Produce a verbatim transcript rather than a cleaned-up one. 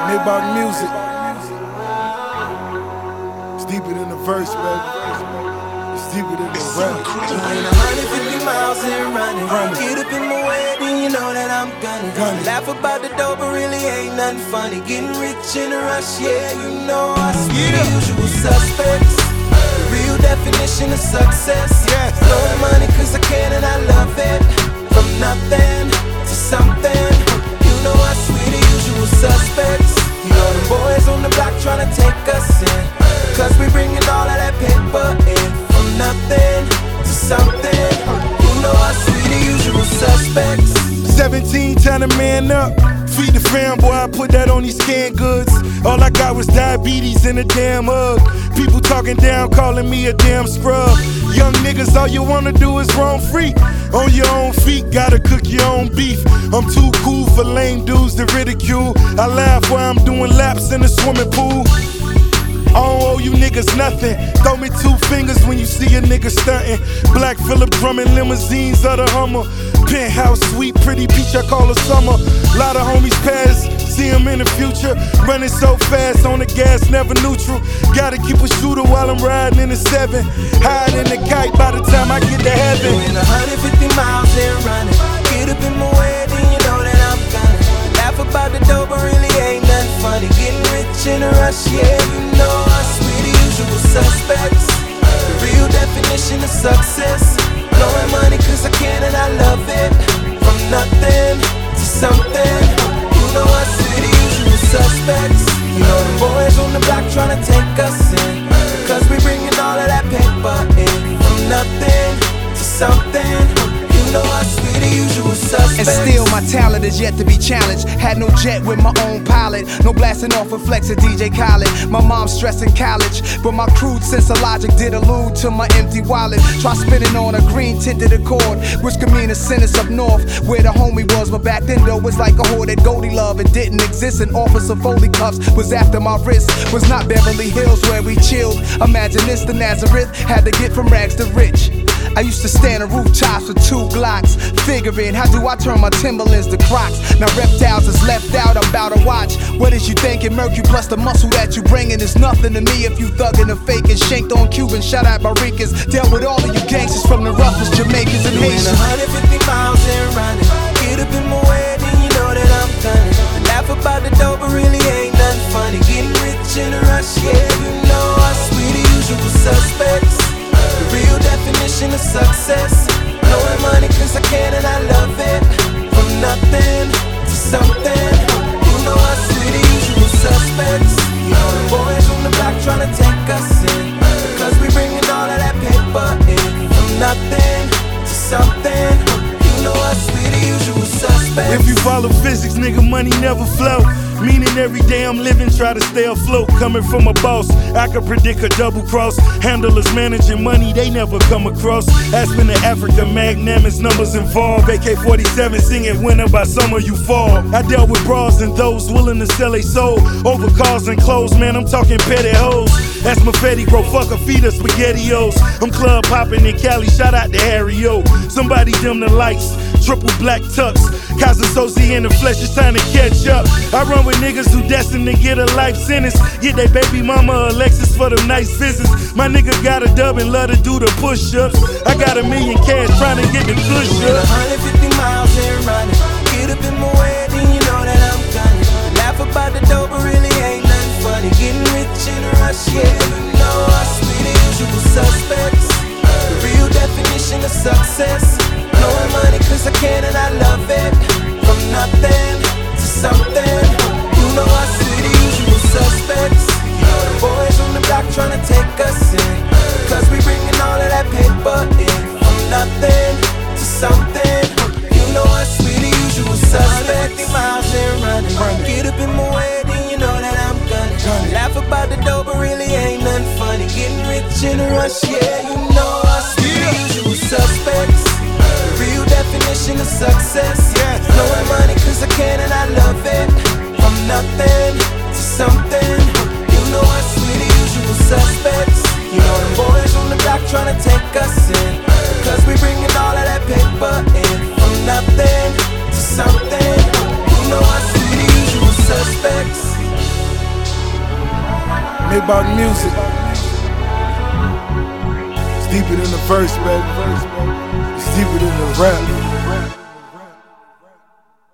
Maybach music. It's deeper than the verse, baby. It's deeper than the rap. Doing one hundred fifty miles and running. running. Get up in my way, then you know that I'm gunning. gunning. Laugh about the dope, but really ain't nothing funny. Getting rich in a rush, yeah, you know us. We the usual suspects. The real definition of success. Yes. Blowing money cause I can and I love it. From nothing to something. You know us, we the usual suspects. You know the boys on the block tryna take us in. Cause we bringing all of that paper in. From nothing to something. You know us, we the usual suspects. seventeen, time to man up. Feed the fam, boy, I put that on these canned goods. All I got was diabetes and a damn hug. People talking down, calling me a damn scrub. Young niggas, all you wanna do is roam free. On your own feet, gotta cook your own beef. I'm too cool for lame dudes to ridicule. I laugh while I'm doing laps in the swimming pool. I don't owe you niggas nothing. Throw me two fingers when you see a nigga stuntin'. Black Phillip drumming limousines of the Hummer. Penthouse sweet, pretty peach, I call her summer. Lot of homies pass, see them in the future. Running so fast on the gas, never neutral. Gotta keep a shooter while I'm riding in the seven. Hide in the kite by the time I get to heaven. Doing one hundred fifty miles and running. Get up in my way, then you know that I'm gunning. Laugh about the dope, but really ain't nothing funny. Getting rich in a rush, yeah, you know us, we the usual suspects. The real definition of success. Blowing money cause I can and I love it. From nothing to something. You know us, we the usual suspects. You know the boys on the block tryna take us in. Cause we bringing all of that paper in. From nothing to something. You know us, we the usual suspects. And still my talent is yet to be challenged. Had no jet with my own pilot. No blasting off with Flex or D J Khaled. My mom's stressing college, but my crude sense of logic did allude to my empty wallet. Try spinning on a green tinted Accord, which could mean a sentence up north where the homie was. But back then though, it was like a hoard that Goldie love. It didn't exist. An officer Foley cuffs was after my wrist. Was not Beverly Hills where we chilled. Imagine this, the Nazareth had to get from rags to rich. I used to stand on rooftops with two Glocks, figuring how do I turn my Timberlands to Crocs. Now reptiles is left out, I'm about to watch. What is you thinking? Mercury plus the muscle that you bringing is nothing to me if you thuggin' and faking. Shanked on Cuban, shout out Barricas. Dealt with all of you gangsters from the roughest Jamaicans and Doing Haitians. one hundred fifty miles and running. Get up in my way, then you know that I'm gunning. Laugh about the dope, but really ain't nothing funny. Getting rich in a rush, yeah, you know us, we the usual suspects. The real definition of success. Blowing money cause I can and I love it. From nothing to something. You know us, we the usual suspects. You know the boys on the block tryna take us in. Cause we bringing all of that paper in. From nothing to something. You know us, we the usual suspects. If you follow physics, nigga, money never flow. Meaning every day I'm living, try to stay afloat. Coming from a boss, I could predict a double cross. Handlers managing money, they never come across. Aspen to Africa, magnanimous numbers involved. A K forty-seven singing winner by summer you fall. I dealt with bras and those willing to sell a soul. Over cars and clothes, man, I'm talking petty hoes. That's my Fetty, bro, fuck a feed of SpaghettiOs. I'm club popping in Cali, shout out to Harry O. Somebody dim the lights, triple black tux. Kazasozi in the flesh, it's time to catch up. I run with niggas who destined to get a life sentence. Get they baby mama Alexis for them nice visits. My nigga got a dub and love to do the push-ups. I got a million cash trying to get the push Doing up. one hundred fifty miles and running. Get up in my way, then you know that I'm gunning. Laugh about the dope, but really ain't nothing funny. Getting rich in a rush, yeah, you know us, we the usual suspects. The real definition of success. Blowing money cause I can and I love it. From nothing to something. You know us, we the usual suspects. You know the boys on the block tryna take us in. Cause we bringing all of that paper in. From nothing to something. You know us, we the usual suspects. Miles and running. Get up in my way, then you know that I'm gunning. Laugh about the dope, but really ain't nothing funny. Getting rich in a rush, yeah, you know us, we the usual suspects. The real definition of success. Blowing money cause I can and I love it. From nothing to something. You know us, we the usual suspects. You know the boys on the block tryna take us in. Cause we bringing all of that paper in. From nothing to something. You know us, we the usual suspects. Maybach music. It's deeper than the verse, baby. It's deeper than the rap.